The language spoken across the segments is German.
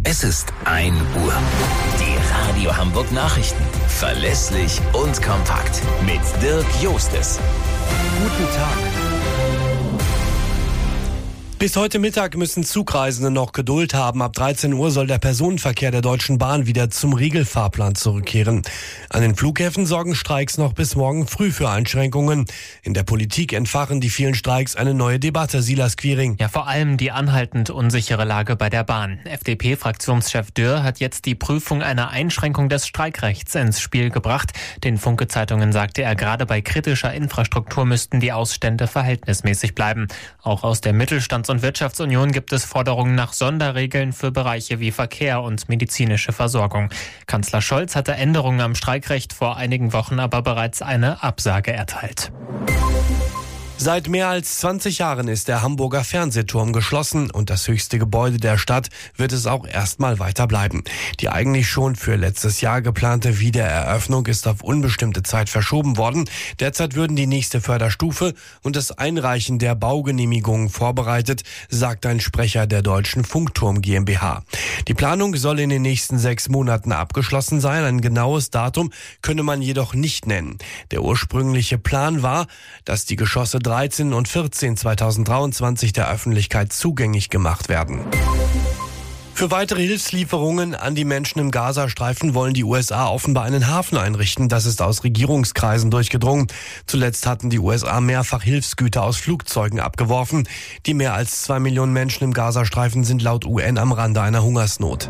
Es ist 1 Uhr. Die Radio Hamburg Nachrichten. Verlässlich und kompakt. Mit Dirk Jostes. Guten Tag. Bis heute Mittag müssen Zugreisende noch Geduld haben. Ab 13 Uhr soll der Personenverkehr der Deutschen Bahn wieder zum Regelfahrplan zurückkehren. An den Flughäfen sorgen Streiks noch bis morgen früh für Einschränkungen. In der Politik entfachen die vielen Streiks eine neue Debatte. Silas Quiring. Ja, vor allem die anhaltend unsichere Lage bei der Bahn. FDP-Fraktionschef Dürr hat jetzt die Prüfung einer Einschränkung des Streikrechts ins Spiel gebracht. Den Funke-Zeitungen sagte er, gerade bei kritischer Infrastruktur müssten die Ausstände verhältnismäßig bleiben. Auch aus der Mittelstands- und Wirtschaftsunion gibt es Forderungen nach Sonderregeln für Bereiche wie Verkehr und medizinische Versorgung. Kanzler Scholz hatte Änderungen am Streikrecht vor einigen Wochen aber bereits eine Absage erteilt. Seit mehr als 20 Jahren ist der Hamburger Fernsehturm geschlossen und das höchste Gebäude der Stadt wird es auch erstmal weiter bleiben. Die eigentlich schon für letztes Jahr geplante Wiedereröffnung ist auf unbestimmte Zeit verschoben worden. Derzeit würden die nächste Förderstufe und das Einreichen der Baugenehmigungen vorbereitet, sagt ein Sprecher der Deutschen Funkturm GmbH. Die Planung soll in den nächsten 6 Monaten abgeschlossen sein. Ein genaues Datum könne man jedoch nicht nennen. Der ursprüngliche Plan war, dass die Geschosse 13 und 14 2023 der Öffentlichkeit zugänglich gemacht werden. Für weitere Hilfslieferungen an die Menschen im Gazastreifen wollen die USA offenbar einen Hafen einrichten. Das ist aus Regierungskreisen durchgedrungen. Zuletzt hatten die USA mehrfach Hilfsgüter aus Flugzeugen abgeworfen. Die mehr als 2 Millionen Menschen im Gazastreifen sind laut UN am Rande einer Hungersnot.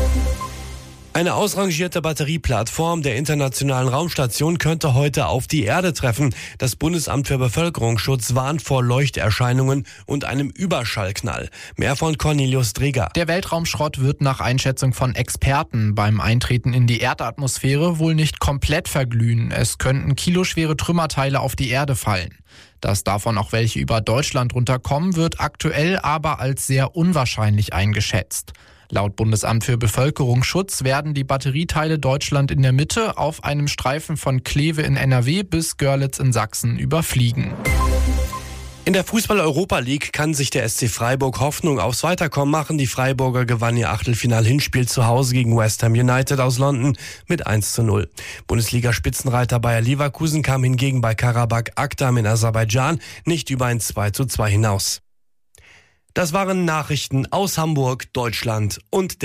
Eine ausrangierte Batterieplattform der Internationalen Raumstation könnte heute auf die Erde treffen. Das Bundesamt für Bevölkerungsschutz warnt vor Leuchterscheinungen und einem Überschallknall. Mehr von Cornelius Dreger. Der Weltraumschrott wird nach Einschätzung von Experten beim Eintreten in die Erdatmosphäre wohl nicht komplett verglühen. Es könnten kiloschwere Trümmerteile auf die Erde fallen. Dass davon auch welche über Deutschland runterkommen, wird aktuell aber als sehr unwahrscheinlich eingeschätzt. Laut Bundesamt für Bevölkerungsschutz werden die Batterieteile Deutschland in der Mitte auf einem Streifen von Kleve in NRW bis Görlitz in Sachsen überfliegen. In der Fußball-Europa League kann sich der SC Freiburg Hoffnung aufs Weiterkommen machen. Die Freiburger gewannen ihr Achtelfinal-Hinspiel zu Hause gegen West Ham United aus London mit 1:0. Bundesliga-Spitzenreiter Bayer Leverkusen kam hingegen bei Karabakh Akdam in Aserbaidschan nicht über ein 2:2 hinaus. Das waren Nachrichten aus Hamburg, Deutschland und der